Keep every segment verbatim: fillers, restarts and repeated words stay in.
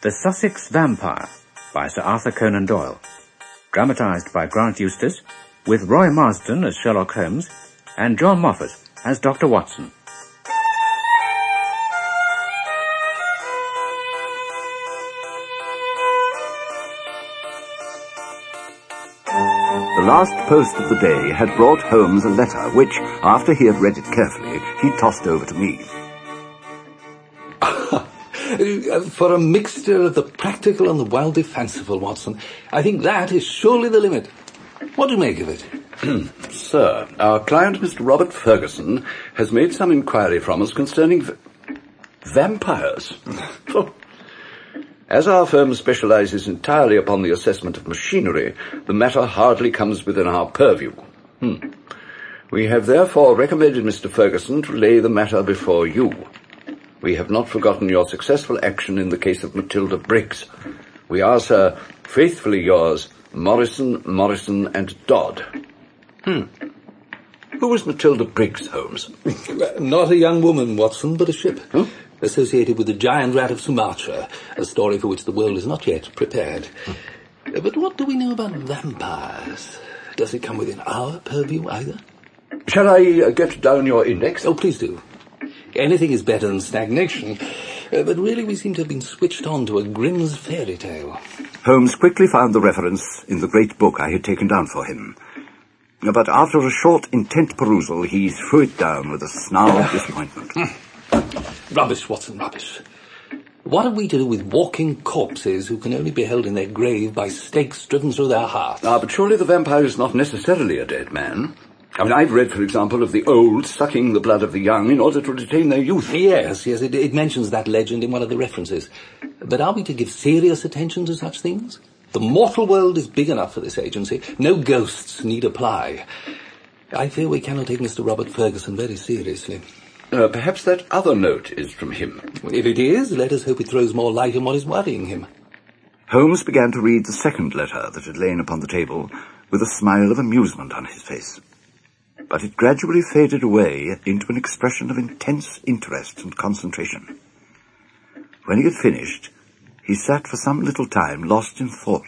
The Sussex Vampire by Sir Arthur Conan Doyle. Dramatised by Grant Eustace, with Roy Marsden as Sherlock Holmes and John Moffat as Doctor Watson. The last post of the day had brought Holmes a letter which, after he had read it carefully, he tossed over to me. For a mixture of the practical and the wildly fanciful, Watson, I think that is surely the limit. What do you make of it? Sir, our client, Mister Robert Ferguson, has made some inquiry from us concerning v- vampires. As our firm specializes entirely upon the assessment of machinery, the matter hardly comes within our purview. Hmm. We have therefore recommended Mister Ferguson to lay the matter before you. We have not forgotten your successful action in the case of Matilda Briggs. We are, sir, faithfully yours, Morrison, Morrison and Dodd. Hmm. Who was Matilda Briggs, Holmes? Not a young woman, Watson, but a ship. Huh? Associated with the giant rat of Sumatra, a story for which the world is not yet prepared. Hmm. But what do we know about vampires? Does it come within our purview either? Shall I uh, get down your index? Oh, please do. Anything is better than stagnation, uh, but really we seem to have been switched on to a Grimm's fairy tale. Holmes quickly found the reference in the great book I had taken down for him. But after a short, intent perusal, he threw it down with a snarl of disappointment. Rubbish, Watson, rubbish. What have we to do with walking corpses who can only be held in their grave by stakes driven through their hearts? Ah, but surely the vampire is not necessarily a dead man. I mean, I've read, for example, of the old sucking the blood of the young in order to retain their youth. Yes, yes, it, it mentions that legend in one of the references. But are we to give serious attention to such things? The mortal world is big enough for this agency. No ghosts need apply. I fear we cannot take Mister Robert Ferguson very seriously. Uh, perhaps that other note is from him. If it is, let us hope it throws more light on what is worrying him. Holmes began to read the second letter that had lain upon the table with a smile of amusement on his face. But it gradually faded away into an expression of intense interest and concentration. When he had finished, he sat for some little time lost in thought.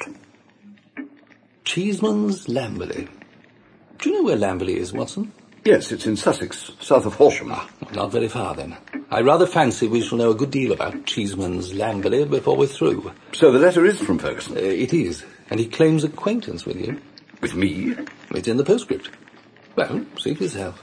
Cheeseman's Lamberley. Do you know where Lamberley is, Watson? Yes, it's in Sussex, south of Horsham. Ah, not very far, then. I rather fancy we shall know a good deal about Cheeseman's Lamberley before we're through. So the letter is from Ferguson? Uh, it is, and he claims acquaintance with you. With me? It's in the postscript. Well, see for yourself.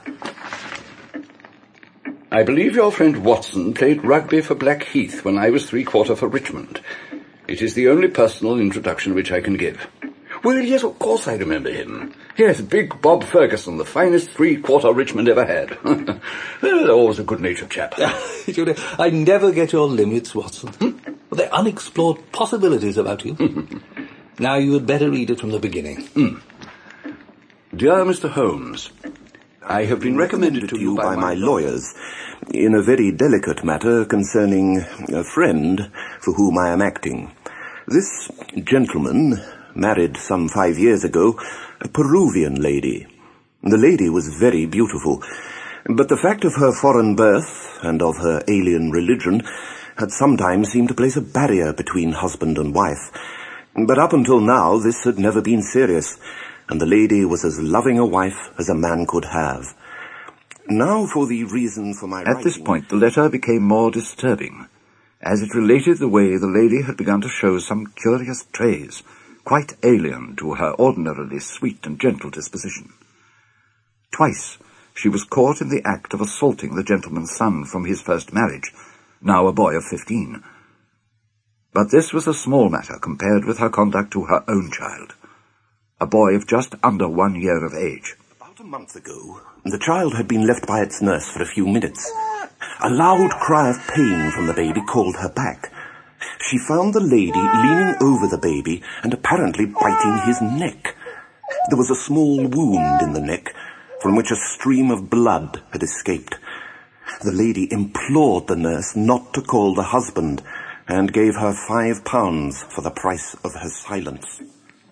I believe your friend Watson played rugby for Blackheath when I was three-quarter for Richmond. It is the only personal introduction which I can give. Well, yes, of course I remember him. Yes, big Bob Ferguson, the finest three-quarter Richmond ever had. Always a good-natured chap. I never get your limits, Watson. Hmm? There are unexplored possibilities about you. Now you had better read it from the beginning. Hmm. Dear Mister Holmes, I have been recommended to you by my lawyers in a very delicate matter concerning a friend for whom I am acting. This gentleman married some five years ago a Peruvian lady. The lady was very beautiful, but the fact of her foreign birth and of her alien religion had sometimes seemed to place a barrier between husband and wife. But up until now, this had never been serious, and the lady was as loving a wife as a man could have. Now for the reason for my At writing. This point, the letter became more disturbing, as it related the way the lady had begun to show some curious traits, quite alien to her ordinarily sweet and gentle disposition. Twice she was caught in the act of assaulting the gentleman's son from his first marriage, now a boy of fifteen. But this was a small matter compared with her conduct to her own child, a boy of just under one year of age. About a month ago, the child had been left by its nurse for a few minutes. A loud cry of pain from the baby called her back. She found the lady leaning over the baby and apparently biting his neck. There was a small wound in the neck from which a stream of blood had escaped. The lady implored the nurse not to call the husband and gave her five pounds for the price of her silence.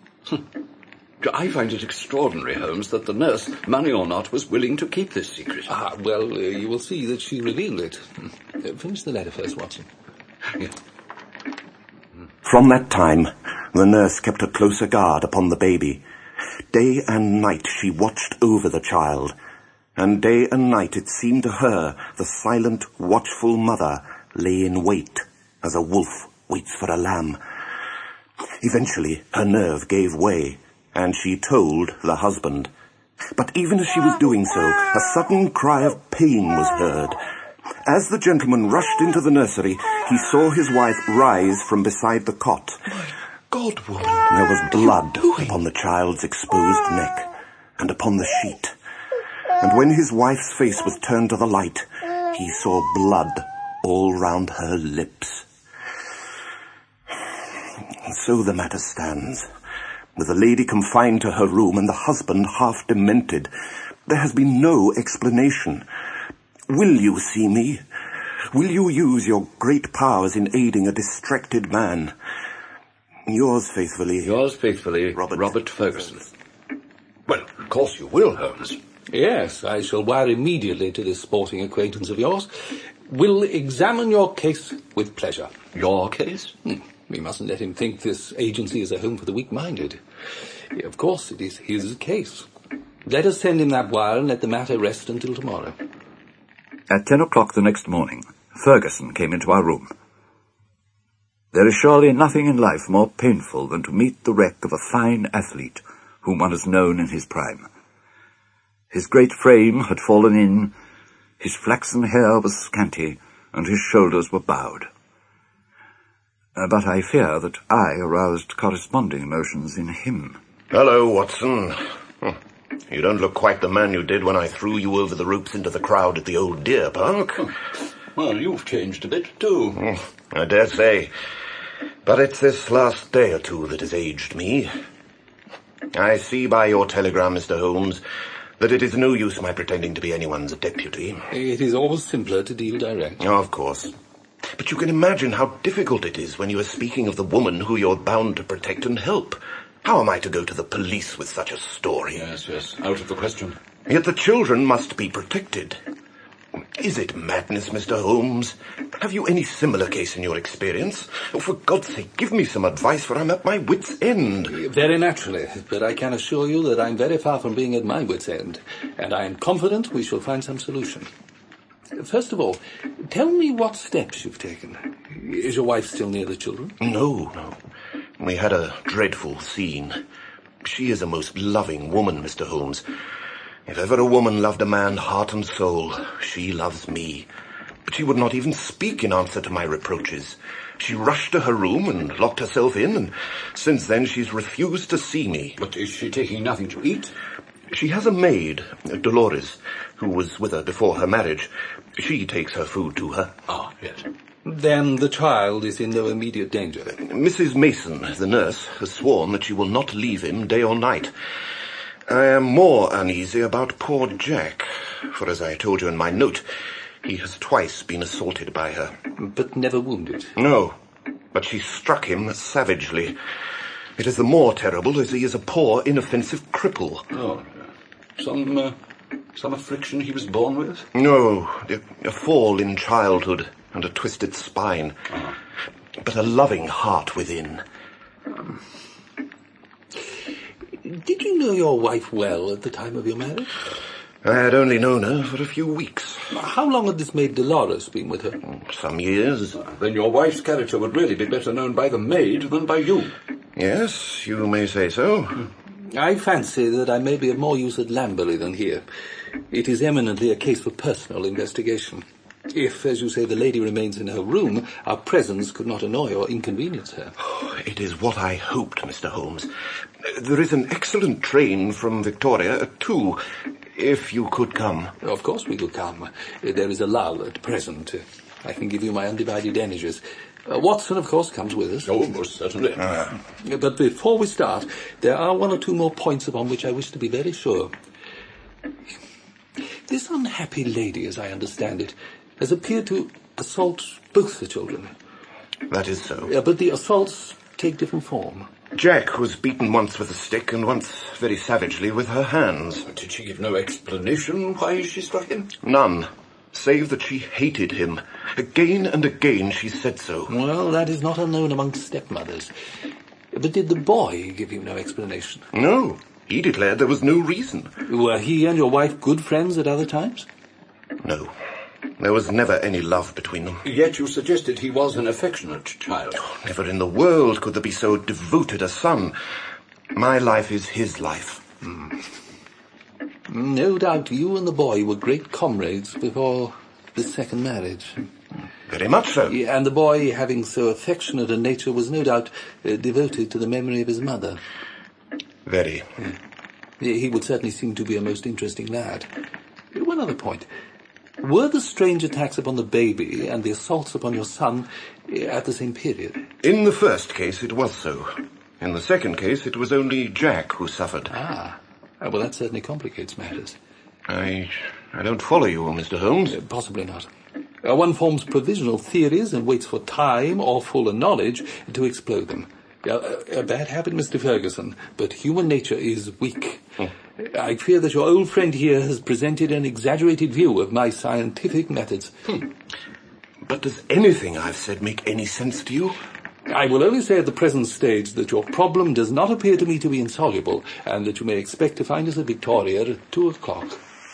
I find it extraordinary, Holmes, that the nurse, money or not, was willing to keep this secret. Ah, well, uh, you will see that she revealed it. Uh, finish the letter first, Watson. Yeah. From that time, the nurse kept a closer guard upon the baby. Day and night she watched over the child, and day and night it seemed to her the silent, watchful mother lay in wait as a wolf waits for a lamb. Eventually her nerve gave way, and she told the husband. But even as she was doing so, a sudden cry of pain was heard. As the gentleman rushed into the nursery, he saw his wife rise from beside the cot. My God, woman! There was blood upon the child's exposed neck and upon the sheet. And when his wife's face was turned to the light, he saw blood all round her lips. And so the matter stands, with the lady confined to her room and the husband half demented. There has been no explanation. Will you see me? Will you use your great powers in aiding a distracted man? Yours faithfully... Yours faithfully, Robert, Robert Ferguson. Well, of course you will, Holmes. Yes, I shall wire immediately to this sporting acquaintance of yours. Will examine your case with pleasure. Your case? Hmm. We mustn't let him think this agency is a home for the weak-minded. Of course, it is his case. Let us send him that wire and let the matter rest until tomorrow. At ten o'clock the next morning, Ferguson came into our room. There is surely nothing in life more painful than to meet the wreck of a fine athlete whom one has known in his prime. His great frame had fallen in, his flaxen hair was scanty, and his shoulders were bowed. Uh, but I fear that I aroused corresponding emotions in him. Hello, Watson. Hm. You don't look quite the man you did when I threw you over the ropes into the crowd at the old deer park. Well, you've changed a bit, too. Mm, I dare say. But it's this last day or two that has aged me. I see by your telegram, Mister Holmes, that it is no use my pretending to be anyone's deputy. It is always simpler to deal direct. Oh, of course. But you can imagine how difficult it is when you are speaking of the woman who you're bound to protect and help. How am I to go to the police with such a story? Yes, yes, out of the question. Yet the children must be protected. Is it madness, Mister Holmes? Have you any similar case in your experience? Oh, for God's sake, give me some advice, for I'm at my wit's end. Very naturally, but I can assure you that I'm very far from being at my wit's end, and I am confident we shall find some solution. First of all, tell me what steps you've taken. Is your wife still near the children? No, no. We had a dreadful scene. She is a most loving woman, Mister Holmes. If ever a woman loved a man heart and soul, she loves me. But she would not even speak in answer to my reproaches. She rushed to her room and locked herself in, and since then she's refused to see me. But is she taking nothing to eat? She has a maid, Dolores, who was with her before her marriage. She takes her food to her. Ah, yes. Then the child is in no immediate danger. Missus Mason, the nurse, has sworn that she will not leave him day or night. I am more uneasy about poor Jack, for as I told you in my note, he has twice been assaulted by her. But never wounded? No, but she struck him savagely. It is the more terrible as he is a poor, inoffensive cripple. Oh, some, uh, some affliction he was born with? No, a fall in childhood and a twisted spine. Uh-huh. But a loving heart within. Um, did you know your wife well at the time of your marriage? I had only known her for a few weeks. How long had this maid Dolores been with her? Some years. Then your wife's character would really be better known by the maid than by you. Yes, you may say so. I fancy that I may be of more use at Lamberley than here. It is eminently a case for personal investigation. If, as you say, the lady remains in her room, our presence could not annoy or inconvenience her. Oh, it is what I hoped, Mister Holmes. There is an excellent train from Victoria at two, if you could come. Of course we will come. There is a lull at present. I can give you my undivided energies. Uh, Watson, of course, comes with us. Oh, most certainly. Uh, but before we start, there are one or two more points upon which I wish to be very sure. This unhappy lady, as I understand it, has appeared to assault both the children. That is so. Uh, but the assaults take different form. Jack was beaten once with a stick and once very savagely with her hands. Did she give no explanation why she struck him? None. save that she hated him. Again and again she said so. Well, that is not unknown amongst stepmothers. But did the boy give you no explanation? No, he declared there was no reason. Were he and your wife good friends at other times? No, there was never any love between them. Yet you suggested he was an affectionate child. Never in the world could there be so devoted a son. My life is his life. Mm. No doubt you and the boy were great comrades before the second marriage. Very much so. Yeah, and the boy, having so affectionate a nature, was no doubt uh, devoted to the memory of his mother. Very. Yeah. He would certainly seem to be a most interesting lad. One other point. Were the strange attacks upon the baby and the assaults upon your son at the same period? In the first case, it was so. In the second case, it was only Jack who suffered. Ah, well, that certainly complicates matters. I... I don't follow you, Mister Holmes. Uh, possibly not. Uh, one forms provisional theories and waits for time or fuller knowledge to explode them. Uh, a bad habit, Mister Ferguson, but human nature is weak. Hmm. I fear that your old friend here has presented an exaggerated view of my scientific methods. Hmm. But does anything I've said make any sense to you? I will only say at the present stage that your problem does not appear to me to be insoluble, and that you may expect to find us at Victoria at two o'clock.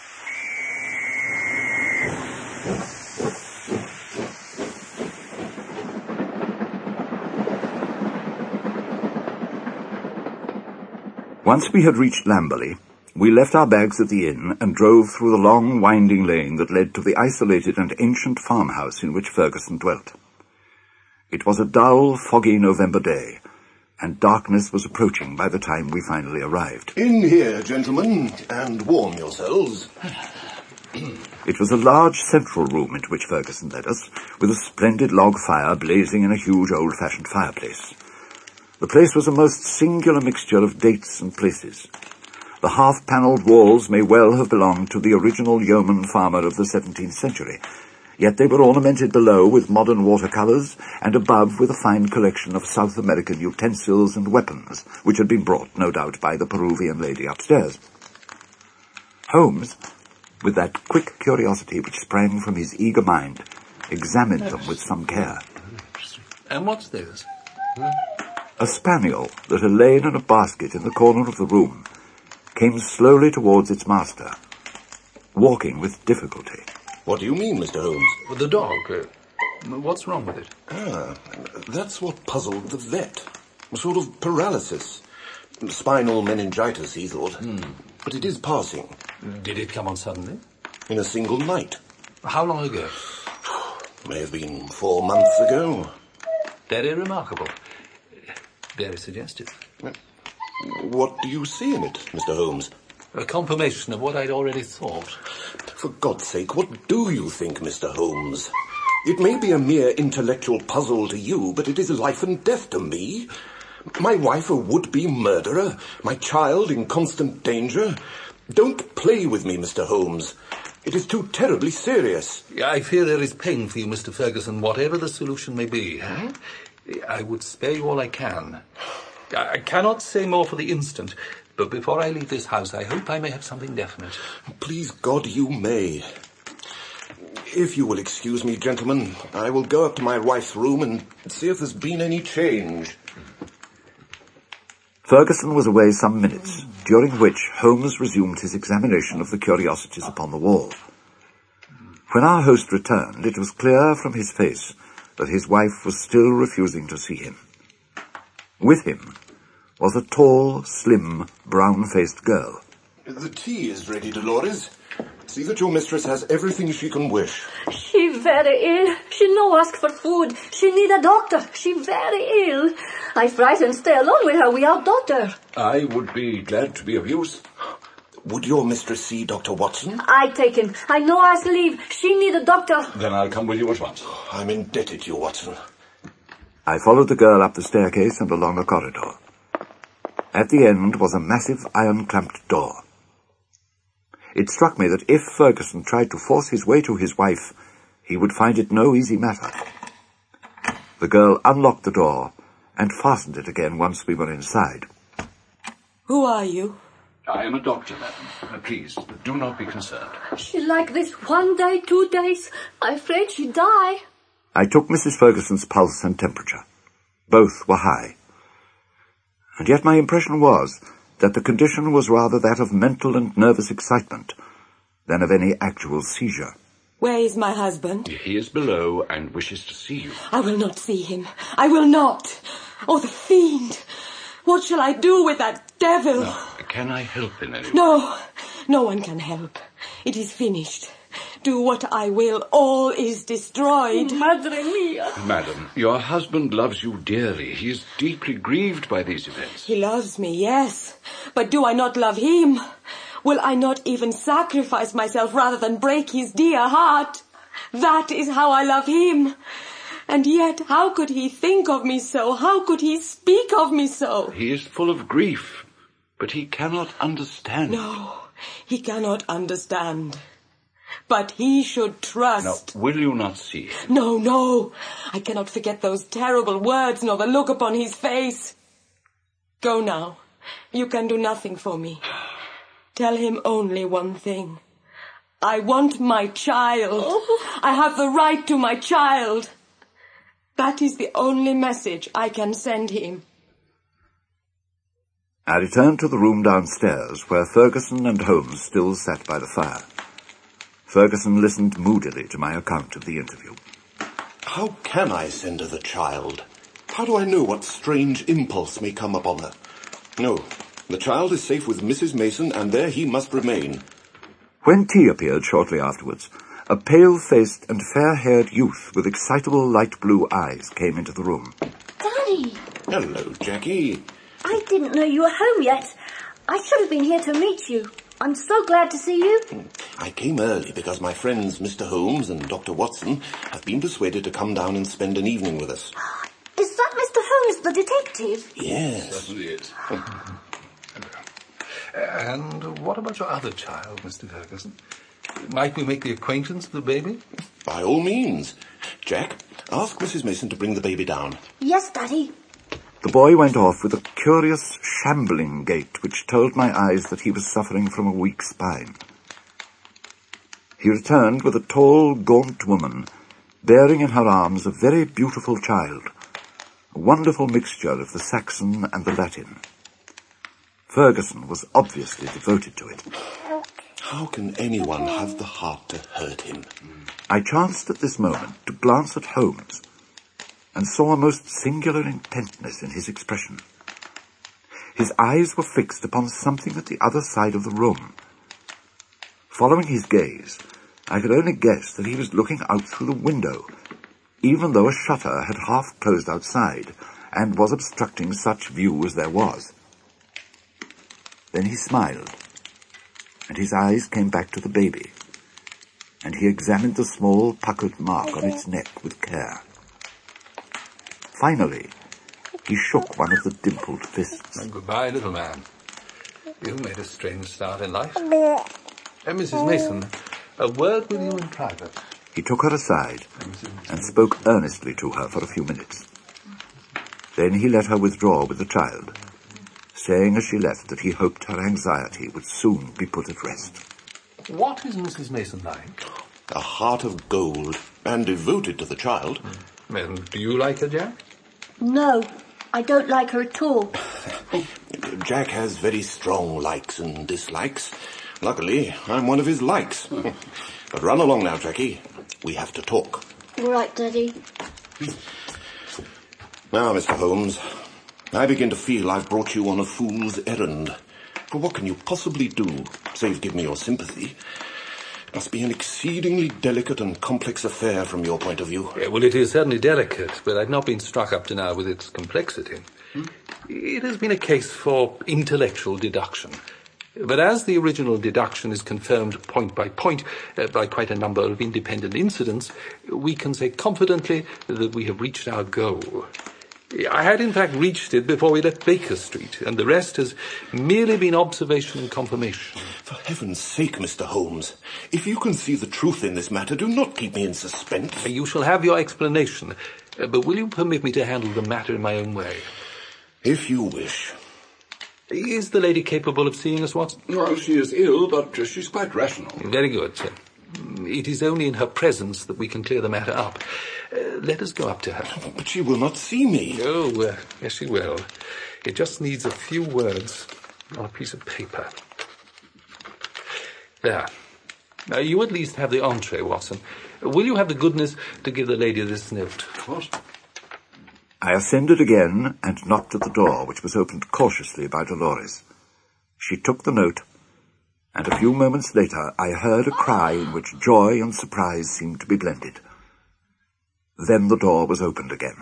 Once we had reached Lamberley, we left our bags at the inn and drove through the long, winding lane that led to the isolated and ancient farmhouse in which Ferguson dwelt. It was a dull, foggy November day, and darkness was approaching by the time we finally arrived. In here, gentlemen, and warm yourselves. It was a large central room into which Ferguson led us, with a splendid log fire blazing in a huge old-fashioned fireplace. The place was a most singular mixture of dates and places. The half-panelled walls may well have belonged to the original yeoman farmer of the seventeenth century, yet they were ornamented below with modern watercolours and above with a fine collection of South American utensils and weapons, which had been brought, no doubt, by the Peruvian lady upstairs. Holmes, with that quick curiosity which sprang from his eager mind, examined them with some care. And what's this? A spaniel that had lain in a basket in the corner of the room came slowly towards its master, walking with difficulty. What do you mean, Mister Holmes? Well, the dog. Uh, what's wrong with it? Ah, that's what puzzled the vet. A sort of paralysis. Spinal meningitis, he thought. Hmm. But it is passing. Did it come on suddenly? In a single night. How long ago? May have been four months ago. Very remarkable. Very suggestive. What do you see in it, Mister Holmes? A confirmation of what I'd already thought. For God's sake, what do you think, Mister Holmes? It may be a mere intellectual puzzle to you, but it is life and death to me. My wife a would-be murderer, my child in constant danger. Don't play with me, Mister Holmes. It is too terribly serious. I fear there is pain for you, Mister Ferguson, whatever the solution may be. Huh? I would spare you all I can. I cannot say more for the instant, but before I leave this house, I hope I may have something definite. Please God, you may. If you will excuse me, gentlemen, I will go up to my wife's room and see if there's been any change. Ferguson was away some minutes, during which Holmes resumed his examination of the curiosities upon the wall. When our host returned, it was clear from his face that his wife was still refusing to see him. With him was a tall, slim, brown-faced girl. The tea is ready, Dolores. See that your mistress has everything she can wish. She very ill. She no ask for food. She need a doctor. She very ill. I frightened stay alone with her without doctor. I would be glad to be of use. Would your mistress see Doctor Watson? I take him. I no ask leave. She need a doctor. Then I'll come with you at once. I'm indebted to you, Watson. I followed the girl up the staircase and along a corridor. At the end was a massive iron-clamped door. It struck me that if Ferguson tried to force his way to his wife, he would find it no easy matter. The girl unlocked the door and fastened it again once we were inside. Who are you? I am a doctor, madam. Uh, please, do not be concerned. She like this one day, two days. I'm afraid she'd die. I took Missus Ferguson's pulse and temperature. Both were high. And yet my impression was that the condition was rather that of mental and nervous excitement than of any actual seizure. Where is my husband? He is below and wishes to see you. I will not see him. I will not. Oh, the fiend. What shall I do with that devil? No, can I help in any way? No, no one can help. It is finished. Do what I will, all is destroyed. Madre mia. Madam, your husband loves you dearly. He is deeply grieved by these events. He loves me, yes. But do I not love him? Will I not even sacrifice myself rather than break his dear heart? That is how I love him. And yet, how could he think of me so? How could he speak of me so? He is full of grief, but he cannot understand. No, he cannot understand. But he should trust. Now, will you not see him? No, no. I cannot forget those terrible words nor the look upon his face. Go now. You can do nothing for me. Tell him only one thing. I want my child. Oh. I have the right to my child. That is the only message I can send him. I returned to the room downstairs, where Ferguson and Holmes still sat by the fire. Ferguson listened moodily to my account of the interview. How can I send her the child? How do I know what strange impulse may come upon her? No, the child is safe with Missus Mason, and there he must remain. When tea appeared shortly afterwards, a pale-faced and fair-haired youth with excitable light blue eyes came into the room. Daddy! Hello, Jackie. I didn't know you were home yet. I should have been here to meet you. I'm so glad to see you. I came early because my friends Mister Holmes and Doctor Watson have been persuaded to come down and spend an evening with us. Is that Mister Holmes, the detective? Yes. Certainly is. And what about your other child, Mister Ferguson? Might we make the acquaintance of the baby? By all means. Jack, ask Missus Mason to bring the baby down. Yes, Daddy. The boy went off with a curious, shambling gait which told my eyes that he was suffering from a weak spine. He returned with a tall, gaunt woman, bearing in her arms a very beautiful child, a wonderful mixture of the Saxon and the Latin. Ferguson was obviously devoted to it. How can anyone have the heart to hurt him? I chanced at this moment to glance at Holmes, and saw a most singular intentness in his expression. His eyes were fixed upon something at the other side of the room. Following his gaze, I could only guess that he was looking out through the window, even though a shutter had half closed outside, and was obstructing such view as there was. Then he smiled, and his eyes came back to the baby, and he examined the small puckered mark on its neck with care. Finally, he shook one of the dimpled fists. And goodbye, little man. You've made a strange start in life. And Missus Mason, a word with you in private. He took her aside and spoke earnestly to her for a few minutes. Then he let her withdraw with the child, saying as she left that he hoped her anxiety would soon be put at rest. What is Missus Mason like? A heart of gold, and devoted to the child. And do you like her, Jack? No, I don't like her at all. Jack has very strong likes and dislikes. Luckily, I'm one of his likes. But run along now, Jackie. We have to talk. All right, Daddy. Now, Mister Holmes, I begin to feel I've brought you on a fool's errand. For what can you possibly do, save give me your sympathy? It must be an exceedingly delicate and complex affair from your point of view. Yeah, well, it is certainly delicate, but I've not been struck up to now with its complexity. Hmm? It has been a case for intellectual deduction. But as the original deduction is confirmed point by point uh, by quite a number of independent incidents, we can say confidently that we have reached our goal. I had in fact reached it before we left Baker Street, and the rest has merely been observation and confirmation. For heaven's sake, Mister Holmes, if you can see the truth in this matter, do not keep me in suspense. You shall have your explanation, uh, but will you permit me to handle the matter in my own way? If you wish. Is the lady capable of seeing us, Watson? Well, she is ill, but uh, she's quite rational. Very good, sir. It is only in her presence that we can clear the matter up. Uh, let us go up to her. But she will not see me. Oh, uh, yes, she will. It just needs a few words on a piece of paper. There. Now, you at least have the entree, Watson. Will you have the goodness to give the lady this note? Of course. I ascended again and knocked at the door, which was opened cautiously by Dolores. She took the note, and a few moments later I heard a cry in which joy and surprise seemed to be blended. Then the door was opened again.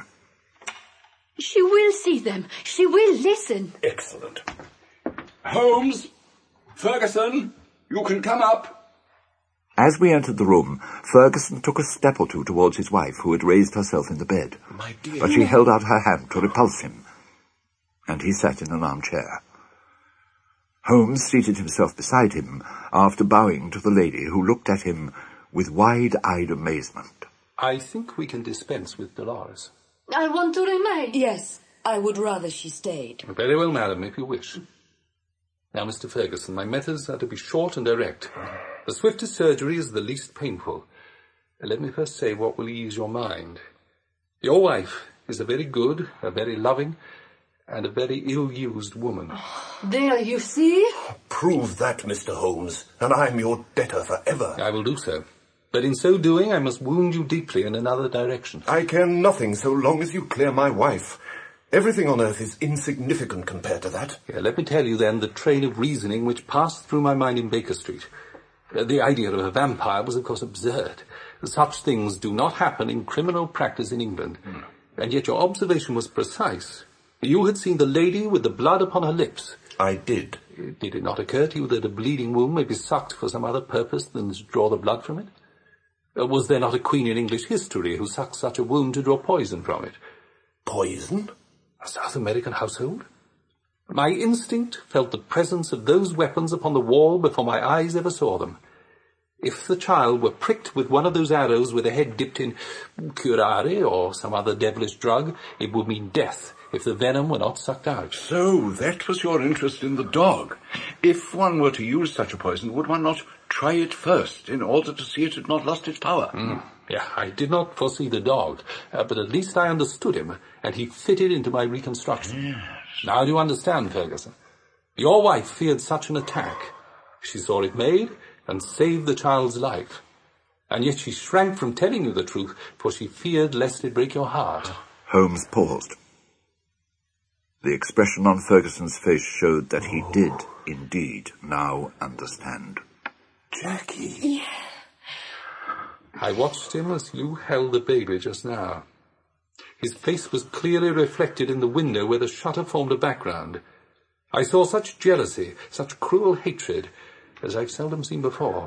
She will see them. She will listen. Excellent. Holmes! Ferguson! You can come up. As we entered the room, Ferguson took a step or two towards his wife, who had raised herself in the bed. My dear. But she held out her hand to repulse him, and he sat in an armchair. Holmes seated himself beside him, after bowing to the lady, who looked at him with wide-eyed amazement. I think we can dispense with Dolores. I want to remain. Yes, I would rather she stayed. Very well, madam, if you wish. Now, Mister Ferguson, my methods are to be short and direct. The swiftest surgery is the least painful. Let me first say what will ease your mind. Your wife is a very good, a very loving, and a very ill-used woman. There, you see? Prove that, Mister Holmes, and I'm your debtor forever. I will do so. But in so doing, I must wound you deeply in another direction. I care nothing so long as you clear my wife. Everything on earth is insignificant compared to that. Yeah, let me tell you, then, the train of reasoning which passed through my mind in Baker Street. Uh, the idea of a vampire was, of course, absurd. Such things do not happen in criminal practice in England. Mm. And yet your observation was precise. You had seen the lady with the blood upon her lips. I did. Did it not occur to you that a bleeding wound may be sucked for some other purpose than to draw the blood from it? Uh, was there not a queen in English history who sucked such a wound to draw poison from it? Poison? A South American household? My instinct felt the presence of those weapons upon the wall before my eyes ever saw them. If the child were pricked with one of those arrows with a head dipped in curare or some other devilish drug, it would mean death if the venom were not sucked out. So that was your interest in the dog. If one were to use such a poison, would one not try it first in order to see it had not lost its power? Mm. Yeah, I did not foresee the dog, uh, but at least I understood him, and he fitted into my reconstruction. Yes. Now do you understand, Ferguson? Your wife feared such an attack. She saw it made and saved the child's life. And yet she shrank from telling you the truth, for she feared lest it break your heart. Holmes paused. The expression on Ferguson's face showed that he did, indeed, now understand. Jackie. Yeah. I watched him as you held the baby just now. His face was clearly reflected in the window where the shutter formed a background. I saw such jealousy, such cruel hatred, as I've seldom seen before.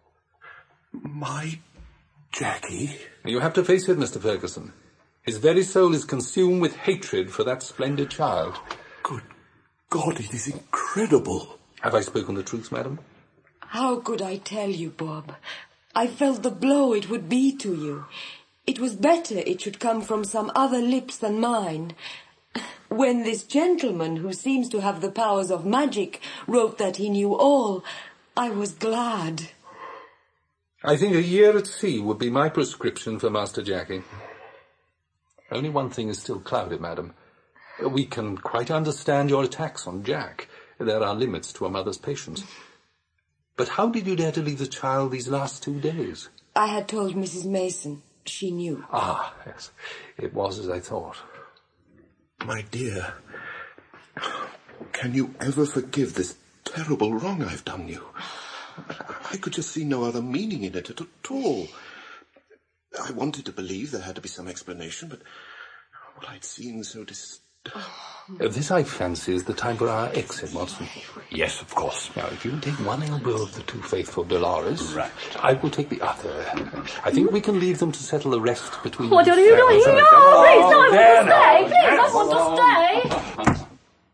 My Jackie? You have to face it, Mister Ferguson. His very soul is consumed with hatred for that splendid child. Good God, it is incredible. Have I spoken the truth, madam? How could I tell you, Bob? I felt the blow it would be to you. It was better it should come from some other lips than mine. When this gentleman, who seems to have the powers of magic, wrote that he knew all, I was glad. I think a year at sea would be my prescription for Master Jackie. Only one thing is still clouded, madam. We can quite understand your attacks on Jack. There are limits to a mother's patience. But how did you dare to leave the child these last two days? I had told Missus Mason. She knew. Ah, yes. It was as I thought. My dear, can you ever forgive this terrible wrong I've done you? I could just see no other meaning in it at all. I wanted to believe there had to be some explanation, but what I'd seen so dis... Uh, this, I fancy, is the time for our exit, Watson. Yes, of course. Now, if you can take one elbow of the two faithful Dolores, right. I will take the other. I think we can leave them to settle the rest between What are you doing? No, Oh, please, I want to stay. Please, I want to stay.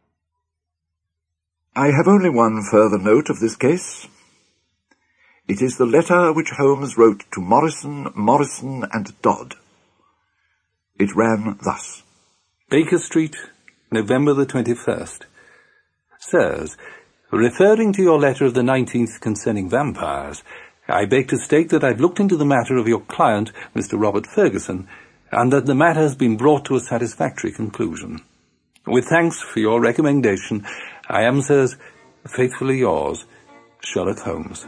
I have only one further note of this case. It is the letter which Holmes wrote to Morrison, Morrison and Dodd. It ran thus. Baker Street, November the twenty-first. Sirs, referring to your letter of the nineteenth concerning vampires, I beg to state that I've looked into the matter of your client, Mister Robert Ferguson, and that the matter has been brought to a satisfactory conclusion. With thanks for your recommendation, I am, sirs, faithfully yours, Sherlock Holmes.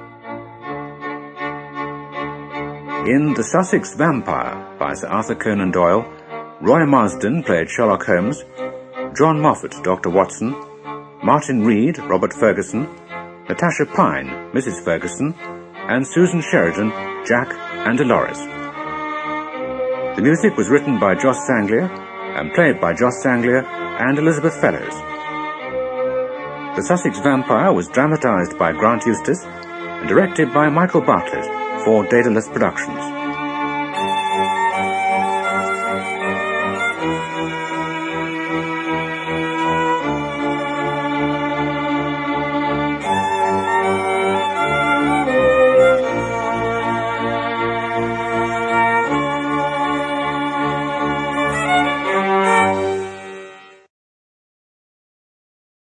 In The Sussex Vampire by Sir Arthur Conan Doyle, Roy Marsden played Sherlock Holmes, John Moffat, Doctor Watson, Martin Reed, Robert Ferguson, Natasha Pine, Missus Ferguson, and Susan Sheridan, Jack and Dolores. The music was written by Joss Sanglia and played by Joss Sanglia and Elizabeth Fellows. The Sussex Vampire was dramatized by Grant Eustace and directed by Michael Bartlett for Daedalus Productions.